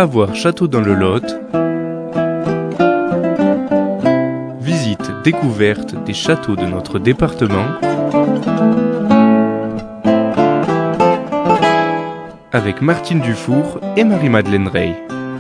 Avoir château dans le Lot. Visite découverte des châteaux de notre département. Avec Martine Dufour et Marie-Madeleine Rey.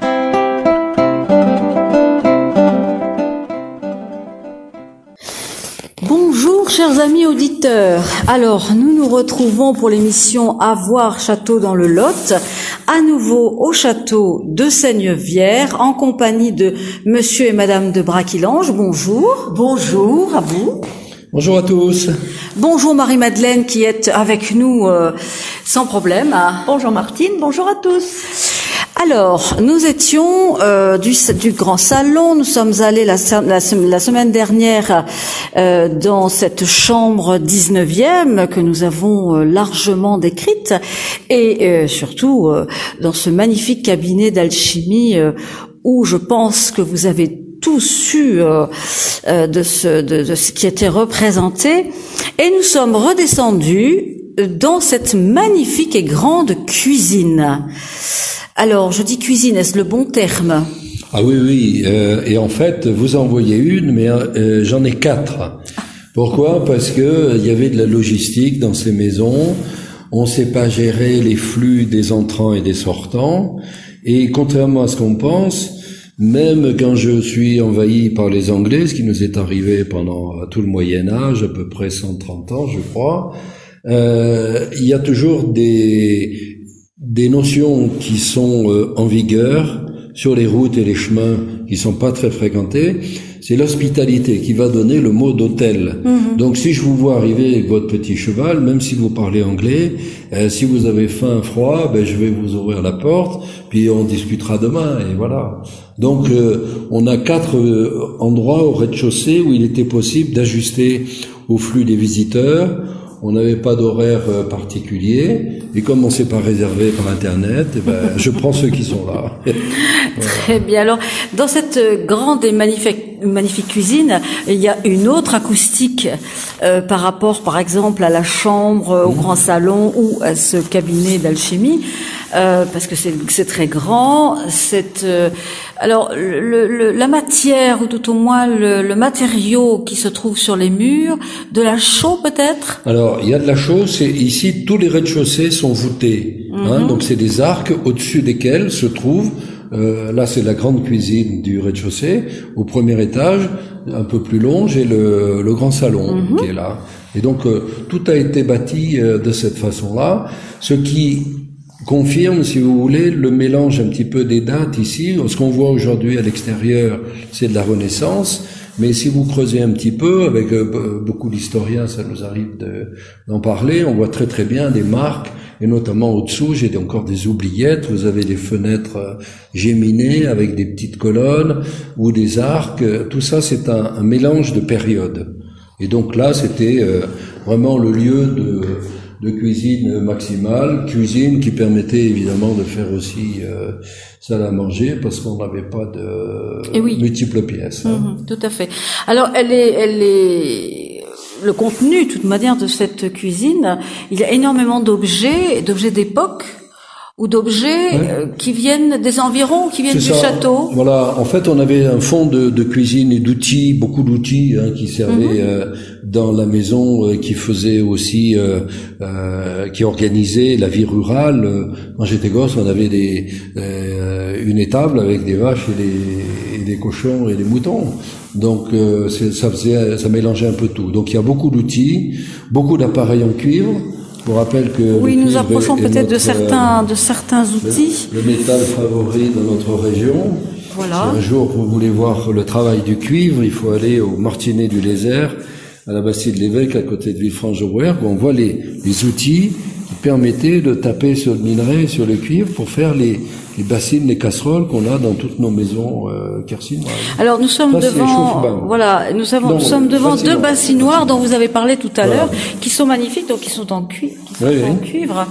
Bonjour chers amis auditeurs, alors nous nous retrouvons pour l'émission Avoir château dans le Lot, à nouveau au château de Seigneuvière en compagnie de monsieur et madame de Braquillange. Bonjour. Bonjour à vous. Bonjour à tous. Bonjour Marie-Madeleine qui est avec nous sans problème. Bonjour Martine, bonjour à tous. Alors, nous étions du grand salon, nous sommes allés la semaine dernière dans cette chambre 19e que nous avons largement décrite et surtout dans ce magnifique cabinet d'alchimie où je pense que vous avez tous eu de ce qui était représenté, et nous sommes redescendus dans cette magnifique et grande cuisine. Alors, je dis cuisine, est-ce le bon terme? Ah oui, et en fait, vous en voyez une, mais j'en ai 4. Pourquoi? Parce que il y avait de la logistique dans ces maisons, on sait pas gérer les flux des entrants et des sortants, et contrairement à ce qu'on pense, même quand je suis envahi par les Anglais, ce qui nous est arrivé pendant tout le Moyen-Âge, à peu près 130 ans, je crois, il y a toujours des notions qui sont en vigueur sur les routes et les chemins qui sont pas très fréquentés. C'est l'hospitalité qui va donner le mot d'hôtel. Donc si je vous vois arriver avec votre petit cheval, même si vous parlez anglais, si vous avez faim, froid, je vais vous ouvrir la porte, puis on discutera demain, et voilà. Donc on a 4 endroits au rez-de-chaussée où il était possible d'ajuster au flux des visiteurs. On n'avait pas d'horaire particulier, et comme on s'est pas réservé par Internet, je prends ceux qui sont là. Voilà. Très bien. Alors, dans cette grande et magnifique cuisine, il y a une autre acoustique par rapport, par exemple, à la chambre, au grand salon ou à ce cabinet d'alchimie, parce que c'est très grand. Alors, la matière, ou tout au moins le matériau qui se trouve sur les murs, de la chaux peut-être? Alors, il y a de la chaux, ici, tous les rez-de-chaussée sont voûtés, donc c'est des arcs au-dessus desquels se trouvent, là c'est la grande cuisine du rez-de-chaussée, au premier étage, un peu plus long, j'ai le grand salon qui est là. Et donc, tout a été bâti de cette façon-là, ce qui confirme, si vous voulez, le mélange un petit peu des dates ici. Ce qu'on voit aujourd'hui à l'extérieur, c'est de la Renaissance, mais si vous creusez un petit peu, avec beaucoup d'historiens, ça nous arrive d'en parler, on voit très très bien des marques, et notamment au-dessous, j'ai encore des oubliettes, vous avez des fenêtres géminées avec des petites colonnes, ou des arcs, tout ça c'est un mélange de périodes. Et donc là, c'était vraiment le lieu de cuisine maximale, cuisine qui permettait évidemment de faire aussi salle à manger parce qu'on n'avait pas de multiples pièces. Tout à fait. Alors elle est le contenu, de toute manière, de cette cuisine, il y a énormément d'objets d'époque ou d'objets qui viennent des environs, qui viennent du château. Voilà, en fait, on avait un fond de cuisine et d'outils, beaucoup d'outils qui servaient dans la maison, qui faisaient aussi, qui organisaient la vie rurale. Quand j'étais gosse, on avait une étable avec des vaches et des cochons et des moutons. Donc ça mélangeait un peu tout. Donc il y a beaucoup d'outils, beaucoup d'appareils en cuivre. Je vous rappelle que nous approchons peut-être de certains outils. Le métal favori dans notre région. Voilà. Si un jour vous voulez voir le travail du cuivre, il faut aller au Martinet du Lézert, à la Bastille de l'Évêque, à côté de Villefranche-de-Rouergue, où on voit les outils qui permettaient de taper sur le minerai, sur le cuivre, pour faire les bassines, les casseroles qu'on a dans toutes nos maisons quercinoises. Alors nous sommes nous sommes devant 2 bassinoires dont vous avez parlé tout à l'heure, qui sont magnifiques, donc qui sont en cuivre.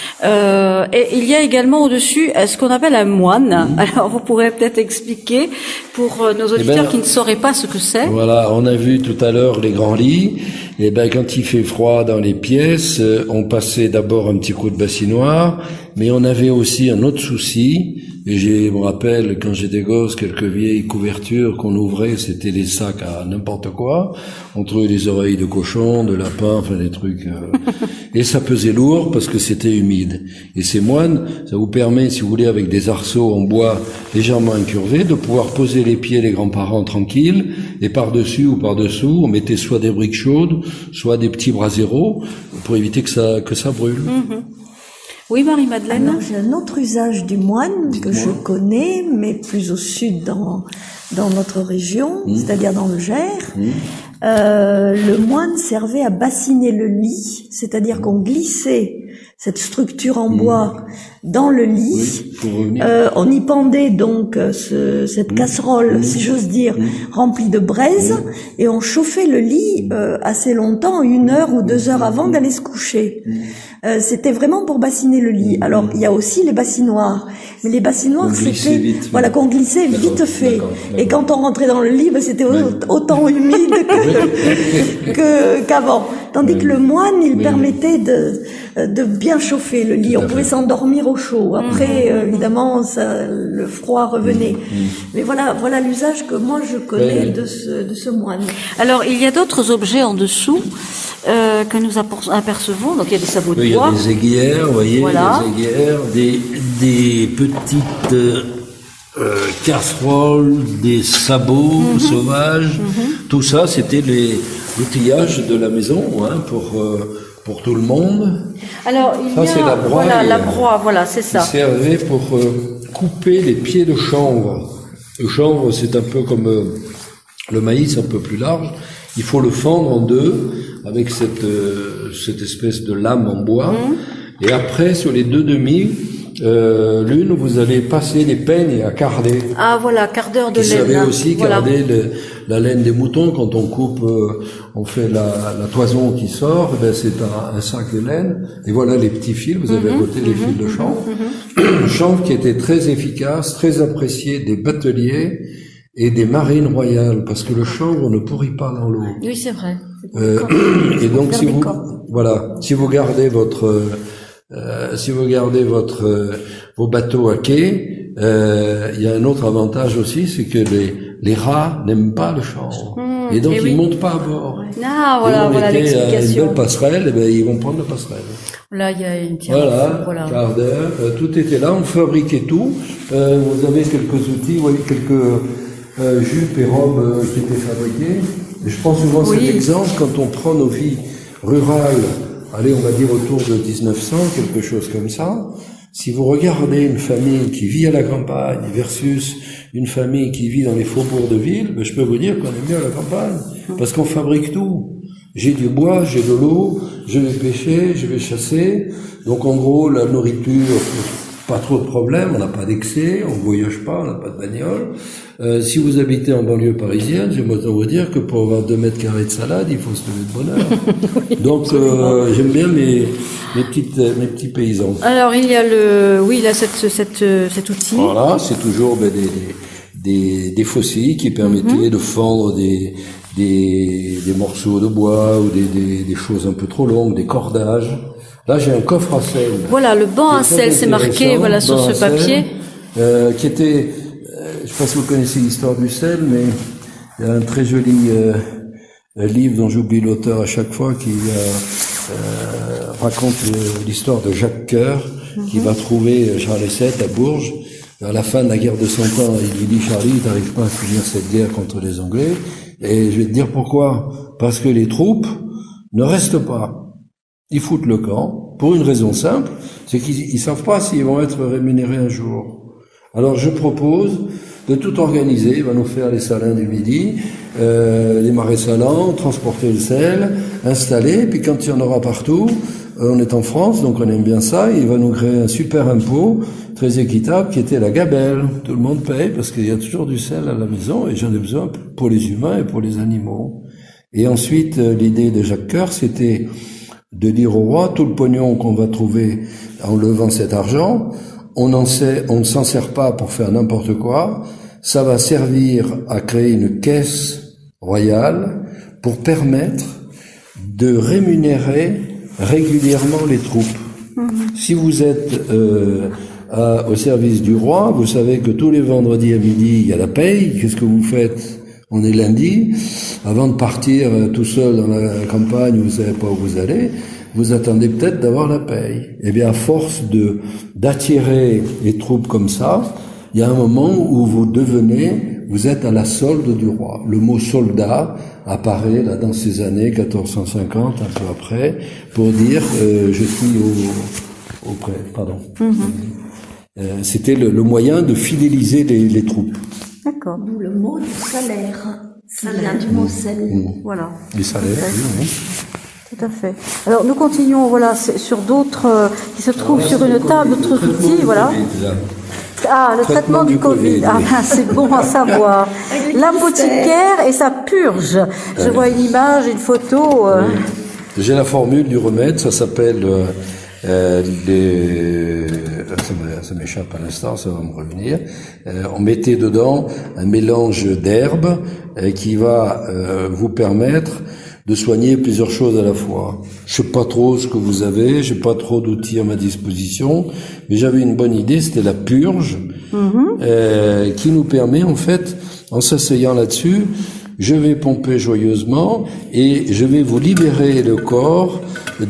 Et il y a également au-dessus ce qu'on appelle un moine. Alors vous pourrez peut-être expliquer pour nos auditeurs qui ne sauraient pas ce que c'est. Voilà, on a vu tout à l'heure les grands lits. Et quand il fait froid dans les pièces, on passait d'abord un petit coup de bassinoire, mais on avait aussi un autre souci, Et je me rappelle, quand j'étais gosse, quelques vieilles couvertures qu'on ouvrait, c'était des sacs à n'importe quoi. On trouvait des oreilles de cochon, de lapin, enfin des trucs. Et ça pesait lourd parce que c'était humide. Et ces moines, ça vous permet, si vous voulez, avec des arceaux en bois légèrement incurvés, de pouvoir poser les pieds des grands-parents tranquilles. Et par-dessus ou par-dessous, on mettait soit des briques chaudes, soit des petits braseros pour éviter que ça brûle. Oui, Marie-Madeleine. Alors, j'ai un autre usage du moine que je connais, mais plus au sud dans notre région, c'est-à-dire dans le Gers. Le moine servait à bassiner le lit, c'est-à-dire qu'on glissait cette structure en bois dans le lit. On y pendait donc cette casserole, si j'ose dire, remplie de braise, et on chauffait le lit assez longtemps, 1 heure ou 2 heures avant d'aller se coucher. C'était vraiment pour bassiner le lit. Alors, il y a aussi les bassinoires. Mais les bassinoires, c'était, voilà, qu'on glissait vite fait. D'accord. Et quand on rentrait dans le lit, c'était autant humide qu'avant. Tandis que le moine, il permettait de bien chauffer le lit. On pouvait s'endormir au chaud. Après, évidemment, le froid revenait. Mais voilà l'usage que moi je connais de ce moine. Alors, il y a d'autres objets en dessous que nous apercevons. Donc, il y a des sabots de bois. Il y a des aiguières, vous voyez, voilà. Des aiguères, des petites casseroles, des sabots sauvages. Tout ça, c'était l'outillage de la maison, pour tout le monde. Alors, c'est la broie. Voilà, la broie, voilà, c'est ça. Qui servait pour couper les pieds de chanvre. Le chanvre, c'est un peu comme le maïs, un peu plus large. Il faut le fendre en deux avec cette espèce de lame en bois. Et après, sur les deux demi, l'une, vous allez passer les peignes à carder. Ah voilà, cardeur de laine. Vous savez aussi carder la laine des moutons quand on coupe, on fait la toison qui sort. C'est un sac de laine. Et voilà les petits fils. Vous avez à côté les fils de chanvre. Chanvre qui était très efficace, très apprécié des bateliers et des marines royales, parce que le chanvre ne pourrit pas dans l'eau. Oui, c'est vrai. Et donc si vous gardez vos bateaux à quai, il y a un autre avantage aussi, c'est que les rats n'aiment pas le chanvre. Et donc ils montent pas à bord. Ah, voilà l'explication. Une belle passerelle, ils vont prendre la passerelle. Là, il y a une quart d'heure, tout était là, on fabriquait tout. Vous avez quelques outils, vous voyez, quelques jupes et robes qui étaient fabriquées. Et je prends souvent cet exemple quand on prend nos vies rurales, allez, on va dire autour de 1900, quelque chose comme ça. Si vous regardez une famille qui vit à la campagne versus une famille qui vit dans les faubourgs de ville, je peux vous dire qu'on est mieux à la campagne, parce qu'on fabrique tout. J'ai du bois, j'ai de l'eau, je vais pêcher, je vais chasser. Donc en gros, la nourriture, pas trop de problèmes, on n'a pas d'excès, on voyage pas, on n'a pas de bagnole. Si vous habitez en banlieue parisienne, j'aimerais vous dire que pour avoir 2 mètres carrés de salade, il faut se lever de bonne heure. Donc j'aime bien mes petits paysans. Alors il y a cet outil. Voilà, c'est toujours des faucilles qui permettaient de fendre des morceaux de bois ou des choses un peu trop longues, des cordages. Là, j'ai un coffre à sel. Voilà, le banc à sel, c'est marqué, sur ce papier. Qui était, je pense que vous connaissez l'histoire du sel, mais il y a un très joli livre dont j'oublie l'auteur à chaque fois qui raconte l'histoire de Jacques Coeur, qui va trouver Charles VII à Bourges. À la fin de la guerre de 100 ans, il lui dit, Charlie, t'arrives pas à finir cette guerre contre les Anglais. Et je vais te dire pourquoi. Parce que les troupes ne restent pas. Ils foutent le camp, pour une raison simple, c'est qu'ils savent pas s'ils vont être rémunérés un jour. Alors je propose de tout organiser, il va nous faire les salins du midi, les marais salants, transporter le sel, installer, puis quand il y en aura partout, on est en France, donc on aime bien ça, il va nous créer un super impôt, très équitable, qui était la gabelle. Tout le monde paye, parce qu'il y a toujours du sel à la maison, et j'en ai besoin pour les humains et pour les animaux. Et ensuite, l'idée de Jacques Coeur, c'était de dire au roi, tout le pognon qu'on va trouver en levant cet argent, on ne s'en sert pas pour faire n'importe quoi, ça va servir à créer une caisse royale pour permettre de rémunérer régulièrement les troupes. Si vous êtes au service du roi. Vous savez que tous les vendredis à midi, il y a la paye. Qu'est-ce que vous faites? On est lundi. Avant de partir tout seul dans la campagne, vous savez pas où vous allez, vous attendez peut-être d'avoir la paye. Eh bien, à force d'attirer les troupes comme ça, il y a un moment où vous êtes à la solde du roi. Le mot soldat apparaît là dans ces années 1450, un peu après, pour dire je suis auprès. Pardon. C'était le moyen de fidéliser les troupes. D'accord. D'où le mot du salaire. Ça vient du mot sel. Voilà. Les salaires, oui. Tout à fait. Alors nous continuons, voilà, sur d'autres qui se trouvent sur une table, d'autres outils, voilà. Ah, le traitement du Covid. Ah, ben, c'est bon à savoir. L'apothicaire et sa purge. Je vois une image, une photo. J'ai la formule du remède, ça s'appelle ça m'échappe à l'instant, ça va me revenir. On mettait dedans un mélange d'herbes qui va vous permettre de soigner plusieurs choses à la fois. Je sais pas trop ce que vous avez, j'ai pas trop d'outils à ma disposition, mais j'avais une bonne idée, c'était la purge, qui nous permet en fait, en s'asseyant là-dessus, je vais pomper joyeusement et je vais vous libérer le corps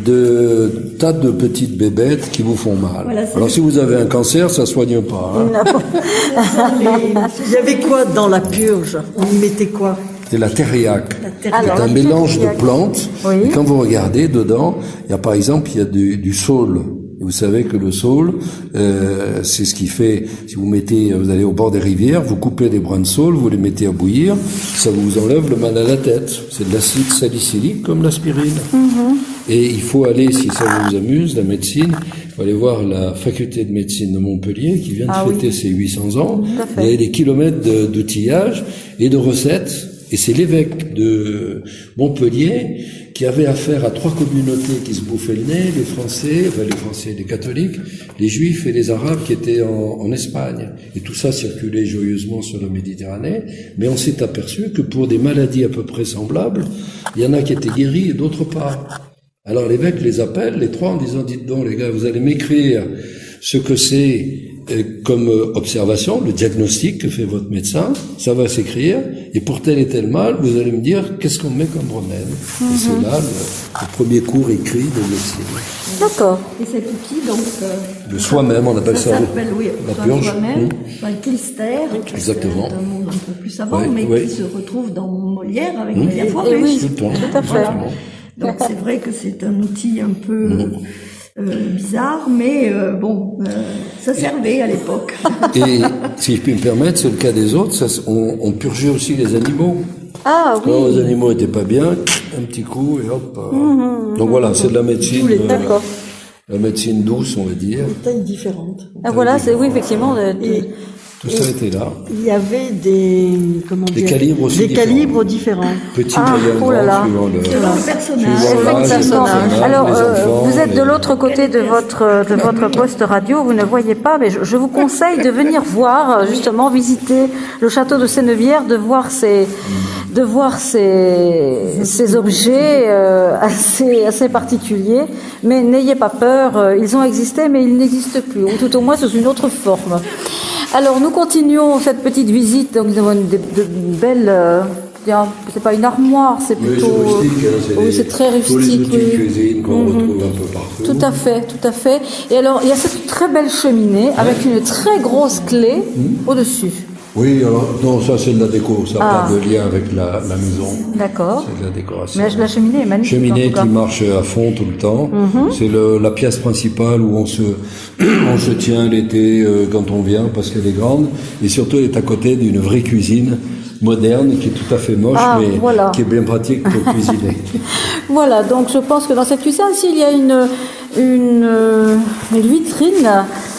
de tas de petites bébêtes qui vous font mal. Voilà, alors si vous avez un cancer, ça soigne pas. Hein. Il y avait quoi dans la purge? On y mettait quoi? C'est la thériaque. C'est un mélange de plantes. Oui. Et quand vous regardez dedans, il y a par exemple du saule. Et vous savez que le saule, c'est ce qui fait, si vous allez au bord des rivières, vous coupez des brins de saule, vous les mettez à bouillir, ça vous enlève le mal à la tête. C'est de l'acide salicylique comme l'aspirine. Et il faut aller, si ça vous amuse, la médecine, il faut aller voir la faculté de médecine de Montpellier qui vient de fêter ses 800 ans. Il y a des kilomètres d'outillage et de recettes. Et c'est l'évêque de Montpellier qui avait affaire à 3 communautés qui se bouffaient le nez, les Français, les catholiques, les Juifs et les Arabes qui étaient en Espagne. Et tout ça circulait joyeusement sur la Méditerranée, mais on s'est aperçu que pour des maladies à peu près semblables, il y en a qui étaient guéris et d'autres pas. Alors l'évêque les appelle, les 3, en disant, dites donc les gars, vous allez m'écrire ce que c'est comme observation, le diagnostic que fait votre médecin, ça va s'écrire, et pour tel et tel mal, vous allez me dire qu'est-ce qu'on met comme remède. Et c'est là le premier cours écrit de médecine. D'accord. Et cet outil, donc... le soi-même, on appelle ça la purge. Un clister, exactement. C'est un mot un peu plus savant, qui se retrouve dans Molière avec la Diaphorus. Oui, tout à fait. Voilà. Donc c'est vrai que c'est un outil un peu... bizarre, mais ça servait à l'époque. Et si je puis me permettre, c'est le cas des autres, on purgeait aussi les animaux. Ah oui. Quand les animaux étaient pas bien, un petit coup et hop. Donc voilà, c'est de la médecine. D'accord. La médecine douce, on va dire. Des tailles différentes. Ah voilà, c'est oui effectivement. Tout ça était là. Il y avait des calibres aussi des calibres différents. Petits, moyens, grands, suivant le personnage. Alors, vous êtes de l'autre côté de votre poste radio, vous ne voyez pas, mais je vous conseille de venir voir, justement, visiter le château de Sénevière, de voir ces objets assez particuliers. Mais n'ayez pas peur, ils ont existé, mais ils n'existent plus, ou tout au moins sous une autre forme. Alors, nous continuons cette petite visite. Donc, nous avons de belles... c'est pas une armoire, c'est plutôt... c'est très rustique. Les outils de cuisine qu'on retrouve un peu partout. Tout à fait. Et alors, il y a cette très belle cheminée avec une très grosse clé au-dessus. Oui, alors, non, ça c'est de la déco, ça n'a pas de lien avec la maison. D'accord. C'est de la décoration. Mais la cheminée est magnifique. Cheminée qui marche à fond tout le temps. C'est la pièce principale où on se tient l'été quand on vient parce qu'elle est grande. Et surtout, elle est à côté d'une vraie cuisine moderne qui est tout à fait moche, mais qui est bien pratique pour cuisiner. Voilà, donc je pense que dans cette cuisine, s'il y a une vitrine,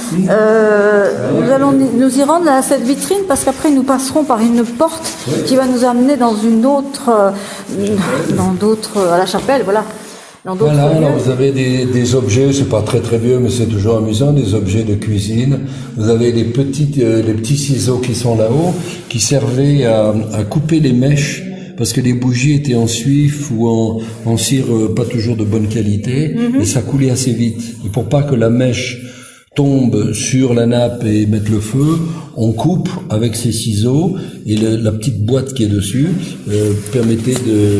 nous y rendre à cette vitrine parce qu'après nous passerons par une porte qui va nous amener dans d'autres à la chapelle, voilà. Voilà, alors vous avez des objets, c'est pas très très vieux, mais c'est toujours amusant, des objets de cuisine. Vous avez les petits ciseaux qui sont là-haut, qui servaient à couper les mèches, parce que les bougies étaient en suif ou en cire pas toujours de bonne qualité, et ça coulait assez vite. Et pour pas que la mèche tombe sur la nappe et mettre le feu, on coupe avec ses ciseaux et la petite boîte qui est dessus permettait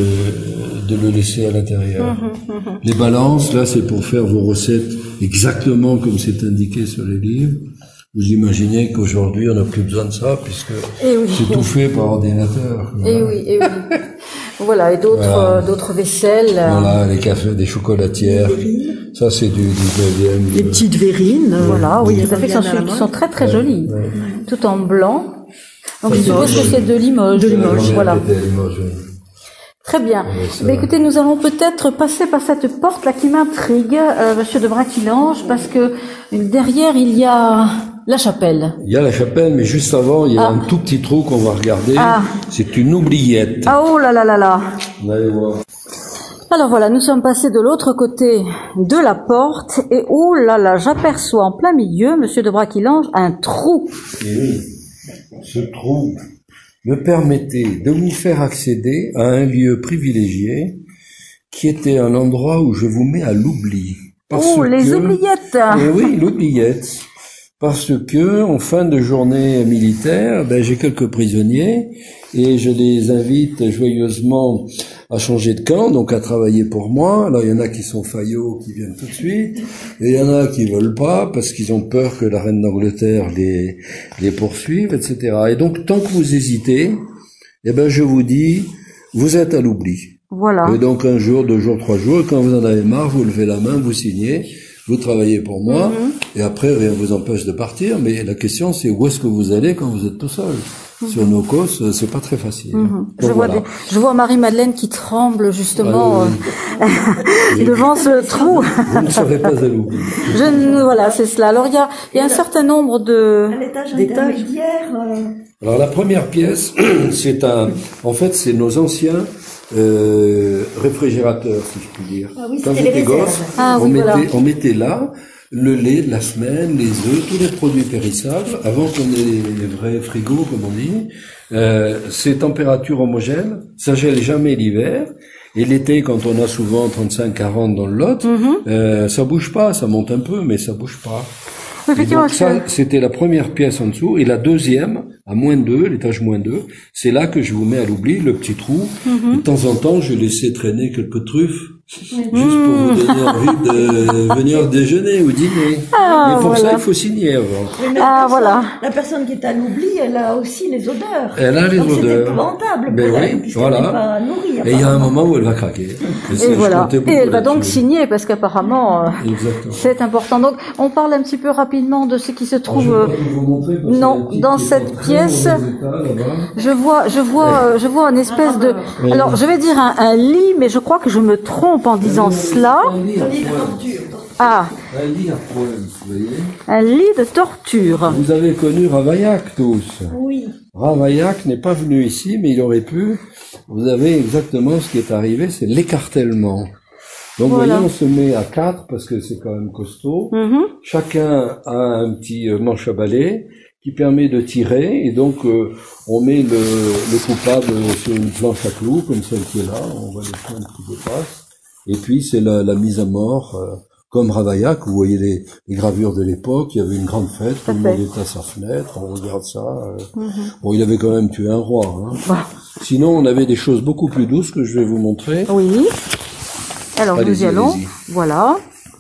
de le laisser à l'intérieur. Les balances, là, c'est pour faire vos recettes exactement comme c'est indiqué sur les livres. Vous imaginez qu'aujourd'hui, on n'a plus besoin de ça puisque c'est tout fait par ordinateur. Et oui. Voilà, et d'autres vaisselles. Voilà, les cafés, des chocolatières. Ça, c'est du 19e. Les petites verrines. Voilà, oui, tout à fait, qui sont très très jolies. Ouais. Tout en blanc. Donc, je suppose que c'est de Limoges. Voilà. De Limoges, oui. Très bien. Mais écoutez, nous allons peut-être passer par cette porte là qui m'intrigue, Monsieur de Braquillange, parce que derrière il y a la chapelle. Il y a la chapelle, mais juste avant, il y a un tout petit trou qu'on va regarder. C'est une oubliette. Ah, oh là là là là. Vous allez voir. Alors voilà, nous sommes passés de l'autre côté de la porte et oh là là, j'aperçois en plein milieu, Monsieur de Braquillange, un trou. Et oui, ce trou me permettait de vous faire accéder à un lieu privilégié qui était un endroit où je vous mets à l'oubli. Les oubliettes. Et oui, l'oubliette. Parce que, en fin de journée militaire, j'ai quelques prisonniers et je les invite joyeusement à changer de camp, donc à travailler pour moi. Alors, il y en a qui sont faillots, qui viennent tout de suite, et il y en a qui veulent pas parce qu'ils ont peur que la reine d'Angleterre les poursuive, etc. Et donc, tant que vous hésitez, je vous dis, vous êtes à l'oubli. Voilà. Et donc, 1 jour, 2 jours, 3 jours, quand vous en avez marre, vous levez la main, vous signez, vous travaillez pour moi, et après, rien vous empêche de partir, mais la question, c'est où est-ce que vous allez quand vous êtes tout seul? Sur nos causes, c'est pas très facile. Donc, je vois Marie-Madeleine qui tremble, justement, devant ce trou. Vous ne serez pas à l'oubli. Voilà, c'est cela. Alors, il y a un certain nombre À l'étage intermédiaire. Alors, la première pièce, en fait, c'est nos anciens, réfrigérateurs, si je puis dire. Ah oui, quand c'était j'étais les gosse, réserves. on mettait là le lait de la semaine, les œufs, tous les produits périssables, avant qu'on ait les vrais frigos, comme on dit. C'est température homogène, ça gèle jamais l'hiver. Et l'été, quand on a souvent 35-40 dans le Lot, ça bouge pas, ça monte un peu, mais ça bouge pas. Effectivement, donc ça, c'était la première pièce en dessous. Et la deuxième, à -2, l'étage -2, c'est là que je vous mets à l'oubli, le petit trou. De temps en temps, je laissais traîner quelques truffes, juste pour vous donner envie de venir déjeuner ou dîner. Mais pour ça, il faut signer avant. La personne qui est à l'oubli, elle a aussi les odeurs. Elle a les odeurs. C'est épouvantable pour elle, puisqu'elle n'est pas nourrie. Et il y a un moment où elle va craquer. Et elle va donc signer, parce qu'apparemment, c'est important. Donc, on parle un petit peu rapidement de ce qui se trouve, dans cette pièce. Je vois une espèce de, alors, je vais dire un lit, mais je crois que je me trompe en disant cela. Un lit de torture. Un lit à poils, vous voyez. Un lit de torture. Vous avez connu Ravaillac tous. Oui. Ravaillac n'est pas venu ici, mais il aurait pu. Vous avez exactement ce qui est arrivé, c'est l'écartèlement. Donc, vous voyez, on se met à 4 parce que c'est quand même costaud. Chacun a un petit manche à balai qui permet de tirer, et donc on met le coupable sur une planche à clous, comme celle qui est là, on voit les pointes qui dépassent, et puis c'est la mise à mort, comme Ravaillac, vous voyez les gravures de l'époque, il y avait une grande fête, tout le monde était à sa fenêtre, on regarde ça. Bon, il avait quand même tué un roi. Sinon, on avait des choses beaucoup plus douces que je vais vous montrer. Oui. Alors, nous y allons. Voilà.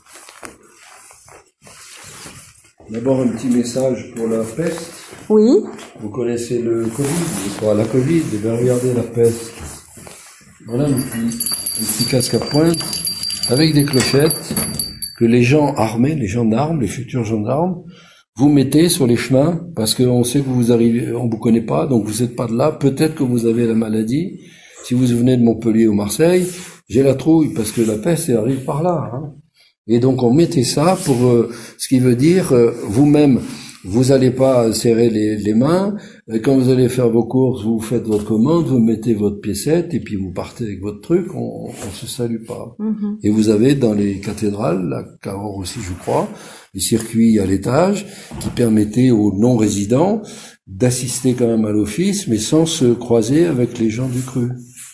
D'abord, un petit message pour la peste. Oui. Vous connaissez le Covid, la Covid, et bien regardez la peste. Voilà un petit casque à pointe, avec des clochettes, que les gens armés, les gendarmes, les futurs gendarmes, vous mettez sur les chemins, parce qu'on sait que vous arrivez, on vous connaît pas, donc vous n'êtes pas de là, peut-être que vous avez la maladie. Si vous venez de Montpellier ou Marseille, j'ai la trouille, parce que la peste, elle arrive par là, Et donc on mettait ça pour ce qui veut dire vous-même, vous n'allez pas serrer les mains. Quand vous allez faire vos courses, vous faites votre commande, vous mettez votre piécette et puis vous partez avec votre truc. On se salue pas. Et vous avez dans les cathédrales, la Cahors aussi je crois, les circuits à l'étage qui permettaient aux non-résidents d'assister quand même à l'office, mais sans se croiser avec les gens du cru.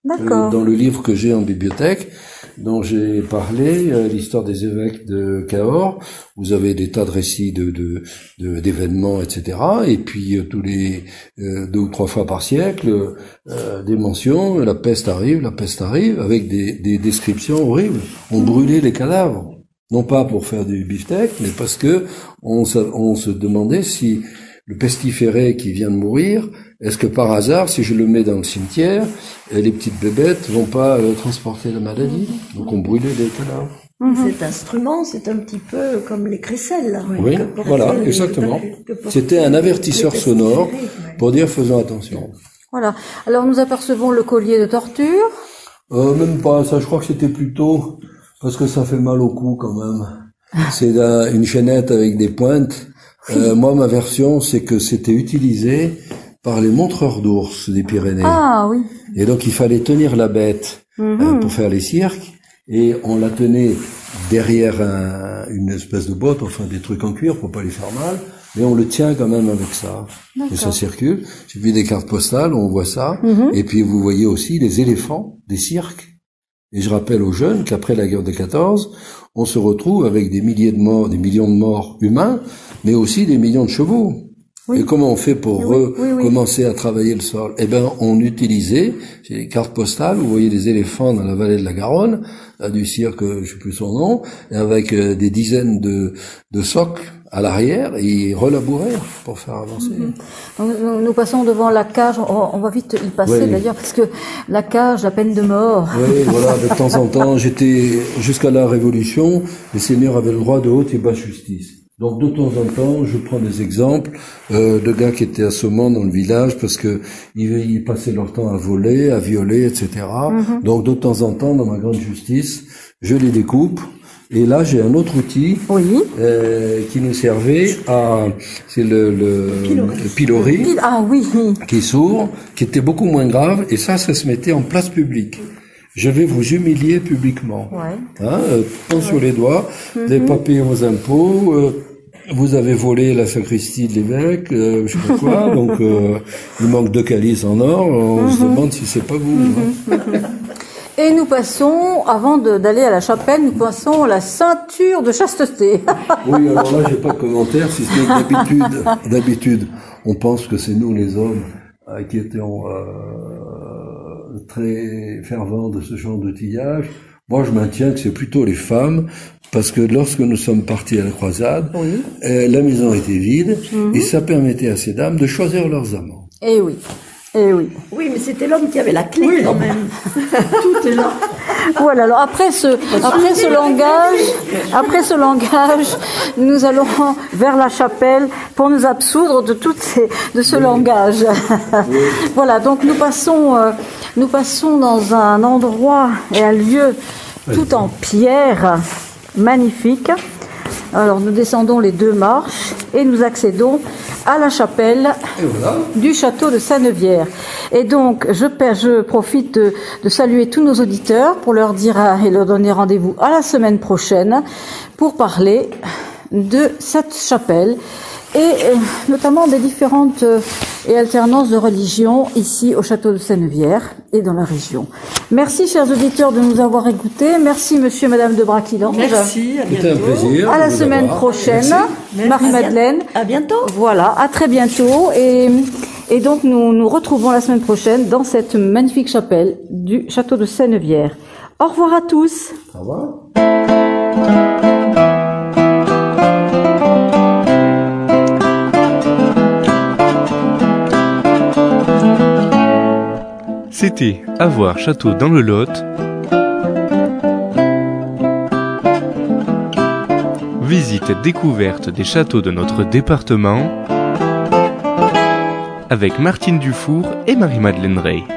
D'accord. Dans le livre que j'ai en bibliothèque, dont j'ai parlé, l'histoire des évêques de Cahors, vous avez des tas de récits d'événements, etc. Et puis tous les 2 ou 3 fois par siècle, des mentions, la peste arrive, avec des descriptions horribles. On brûlait les cadavres, non pas pour faire du beefsteak, mais parce que on se demandait si le pestiféré qui vient de mourir, est-ce que par hasard, si je le mets dans le cimetière, les petites bébêtes vont pas transporter la maladie? Donc on brûlait les cadavres. Cet instrument, c'est un petit peu comme les crécelles. Oui, voilà, exactement. C'était un avertisseur sonore pour dire faisons attention. Voilà. Alors nous apercevons le collier de torture. Même pas, ça je crois que c'était plutôt parce que ça fait mal au cou quand même. C'est une chaînette avec des pointes. Moi, ma version, c'est que c'était utilisé par les montreurs d'ours des Pyrénées. Ah oui. Et donc, il fallait tenir la bête pour faire les cirques, et on la tenait derrière une espèce de botte, enfin des trucs en cuir pour pas les faire mal, mais on le tient quand même avec ça. Et ça circule. J'ai vu des cartes postales, on voit ça. Et puis, vous voyez aussi les éléphants des cirques. Et je rappelle aux jeunes qu'après la guerre de 14, on se retrouve avec des milliers de morts, des millions de morts humains, mais aussi des millions de chevaux. Oui. Et comment on fait pour commencer à travailler le sol? Eh ben, on utilisait, j'ai des cartes postales, vous voyez des éléphants dans la vallée de la Garonne, du cirque, je sais plus son nom, avec des dizaines de socles à l'arrière, et ils relabouraient pour faire avancer. Nous passons devant la cage, on va vite y passer d'ailleurs, parce que la cage, la peine de mort. Oui, voilà, de temps en temps, jusqu'à la Révolution, les seigneurs avaient le droit de haute et basse justice. Donc de temps en temps, je prends des exemples de gars qui étaient assommants dans le village parce que ils passaient leur temps à voler, à violer, etc. Donc de temps en temps, dans ma grande justice, je les découpe. Et là, j'ai un autre outil qui nous servait c'est le pilori, qui s'ouvre, qui était beaucoup moins grave, et ça se mettait en place publique. Je vais vous humilier publiquement. Pont sur les doigts, des papiers aux impôts, vous avez volé la sacristie de l'évêque, je sais pas quoi, donc il manque 2 calices en or, on se demande si c'est pas vous. Et nous passons, avant d'aller à la chapelle, nous passons la ceinture de chasteté. Oui, alors là, j'ai pas de commentaire, si ce n'est que d'habitude, on pense que c'est nous les hommes qui étions très fervents de ce genre d'outillage. Moi, je maintiens que c'est plutôt les femmes, parce que lorsque nous sommes partis à la croisade, la maison était vide, et ça permettait à ces dames de choisir leurs amants. Eh oui. Eh oui. Oui, mais c'était l'homme qui avait la clé quand même. Tout est là. Voilà. Alors après ce langage, nous allons vers la chapelle pour nous absoudre de ce langage. Voilà. Donc nous passons dans un endroit et un lieu tout en pierre, magnifique. Alors nous descendons les 2 marches et nous accédons à la chapelle du château de Sanevière. Et donc je profite de saluer tous nos auditeurs pour leur dire et leur donner rendez-vous à la semaine prochaine pour parler de cette chapelle et notamment des différentes et alternances de religions ici au château de Sanevière et dans la région. Merci chers auditeurs de nous avoir écoutés. Merci monsieur et madame de Braquilange. Merci, à bientôt. C'était un plaisir. À la semaine prochaine. Marie-Madeleine. À bientôt. Voilà, à très bientôt. Et donc nous nous retrouvons la semaine prochaine dans cette magnifique chapelle du château de Sanevière. Au revoir à tous. Au revoir. C'était À voir château dans le Lot. Visite découverte des châteaux de notre département avec Martine Dufour et Marie-Madeleine Rey.